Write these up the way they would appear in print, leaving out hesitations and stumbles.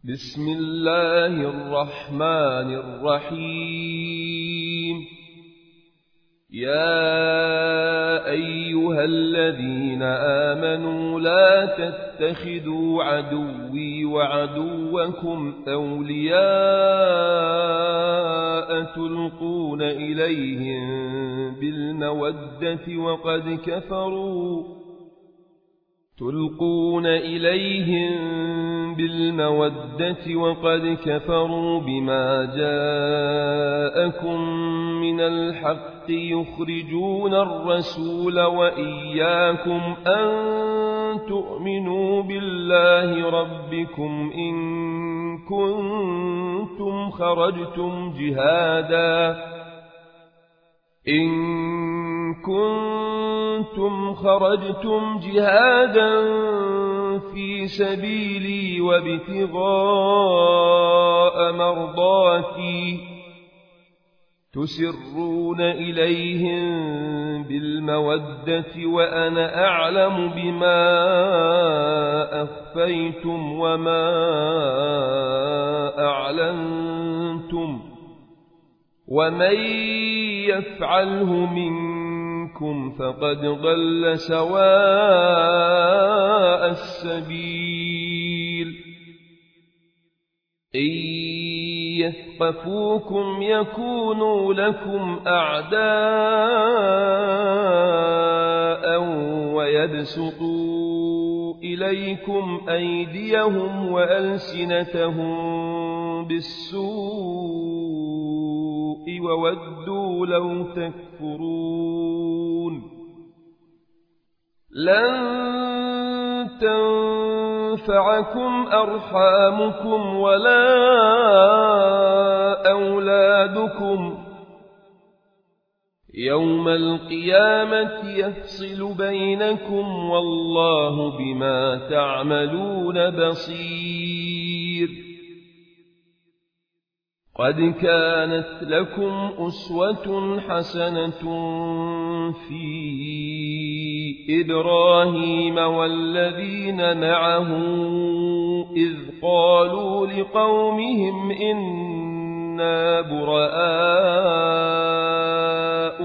بسم الله الرحمن الرحيم. يا أيها الذين آمنوا لا تتخذوا عدوي وعدوكم أولياء تلقون إليهم بالمودة وقد كفروا بما جاءكم من الحق يخرجون الرسول وإياكم أن تؤمنوا بالله ربكم إن كنتم خرجتم جهادا في سبيلي وابتغاء مرضاتي تسرون إليهم بالمودة وأنا أعلم بما أخفيتم وما أعلنتم ومن يفعله منكم فقد ضل سواء السبيل. إن يثقفوكم يكونوا لكم أعداء ويبسطوا إليكم أيديهم وألسنتهم بالسوء وودوا لو تكفرون. لن تنفعكم أرحامكم ولا أولادكم يوم القيامة يفصل بينكم والله بما تعملون بصير. قد كانت لكم أسوة حسنة في إبراهيم والذين معه إذ قالوا لقومهم إنا براء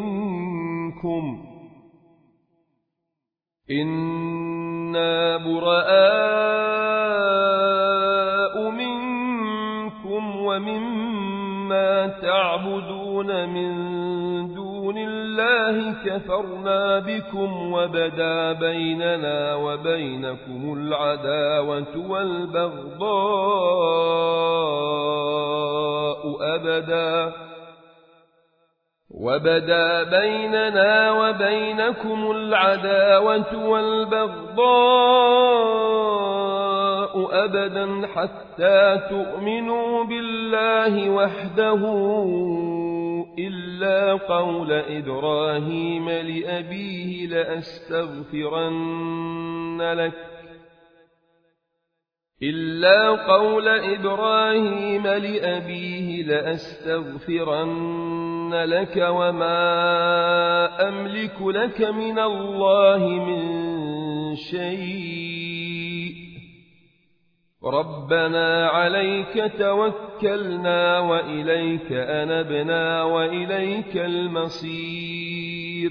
منكم ومما تعبدون من دون الله كفرنا بكم وبدا بيننا وبينكم العداوة والبغضاء أبدا حتى تؤمنوا بالله وحده إلا قول إبراهيم لأبيه لأستغفرن لك وما أملك لك من الله من شيء ربنا عليك توكلنا وإليك أنبنا وإليك المصير.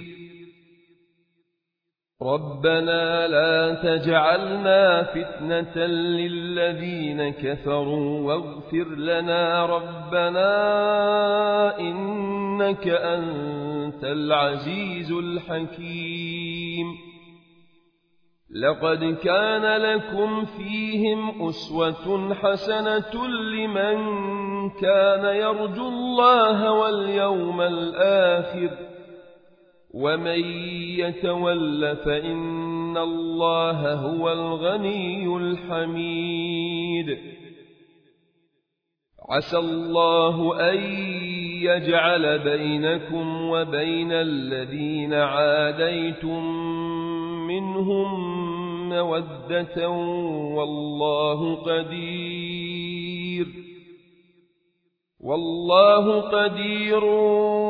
ربنا لا تجعلنا فتنة للذين كفروا واغفر لنا ربنا إنك أنت العزيز الحكيم. لقد كان لكم فيهم أسوة حسنة لمن كان يرجو الله واليوم الآخر ومن يتول فإن الله هو الغني الحميد. عسى الله أن يجعل بينكم وبين الذين عاديتم منهم مودة والله قدير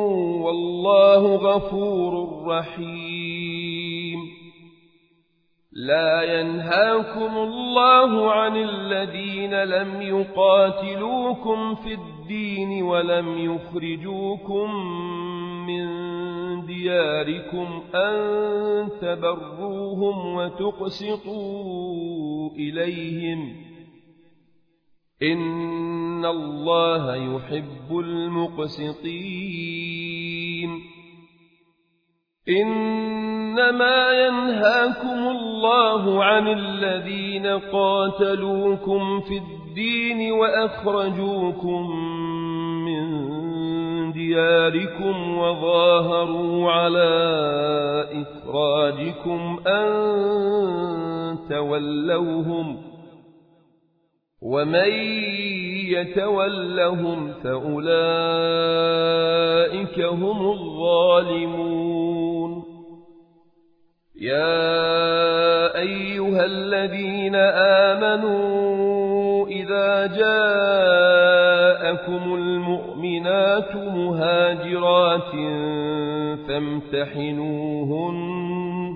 والله غفور رحيم. لا ينهاكم الله عن الذين لم يقاتلوكم في الدين ولم يخرجوكم من دياركم أن تبروهم وتقسطوا إليهم إن الله يحب المقسطين إنما ينهاكم الله عن الذين قاتلوكم في الدين وأخرجوكم من دياركم وظاهروا على إخراجكم أن تولوهم ومن يتولهم فأولئك هم الظالمون يا أيها الذين آمنوا إذا جاءكم المؤمنات مهاجرات فامتحنوهن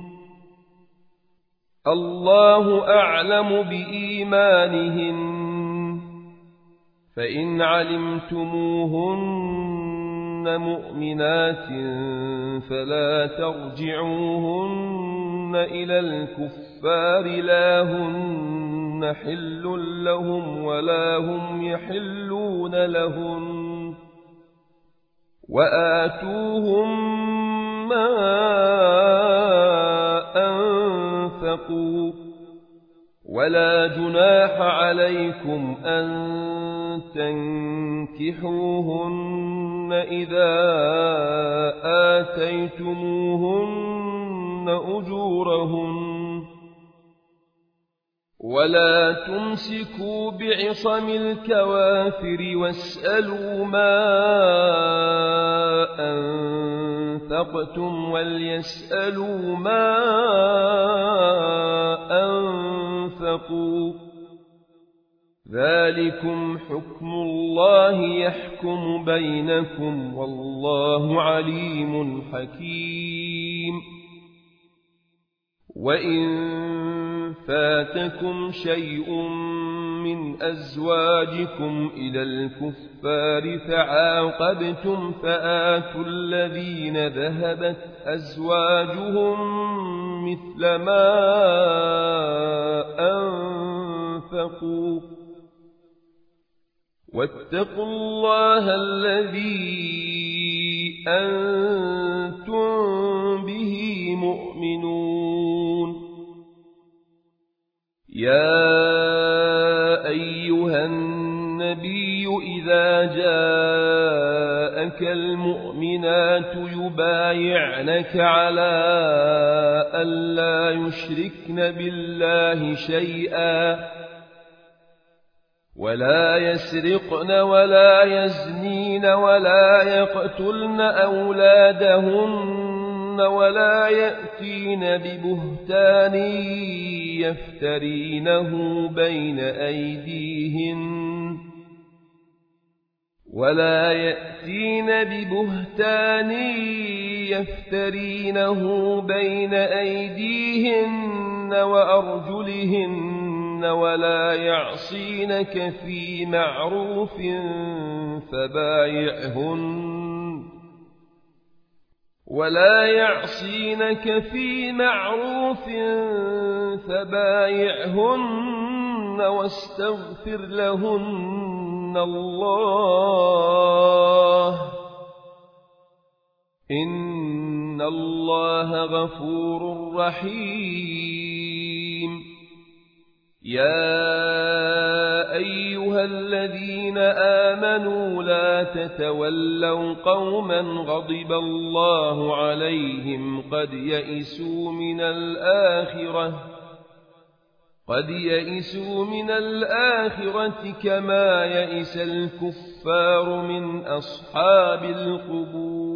الله أعلم بإيمانهن فإن علمتموهن مؤمنات فلا ترجعوهن إلى الكفار لا هن حل لهم ولا هم يحلون لهن وآتوهم ما أنفقوا ولا جناح عليكم أن تنكحوهن إذا آتيتموهن أجورهن ولا تمسكوا بعصم الكوافر واسألوا ما أنفقتم وليسألوا ما أنفقوا ذلكم حكم الله يحكم بينكم والله عليم حكيم وإن فاتكم شيء من أزواجكم إلى الكفار فعاقبتم فآتوا الذين ذهبت أزواجهم مثل ما أنفقوا واتقوا الله الذي أنتم به مؤمنون يا أيها النبي إذا جاءك المؤمنات يبايعنك على ألا يشركن بالله شيئا ولا يسرقن ولا يزنين ولا يقتلن أولادهن ولا يأتين ببهتان يفترينه بين أيديهن وأرجلهن ولا يعصينك في معروف فبايعهن واستغفر لهن الله إن الله غفور رحيم يا أيها الذين آمنوا لا تتولوا قوما غضب الله عليهم قد يئسوا من الآخرة كما يئس الكفار من أصحاب القبور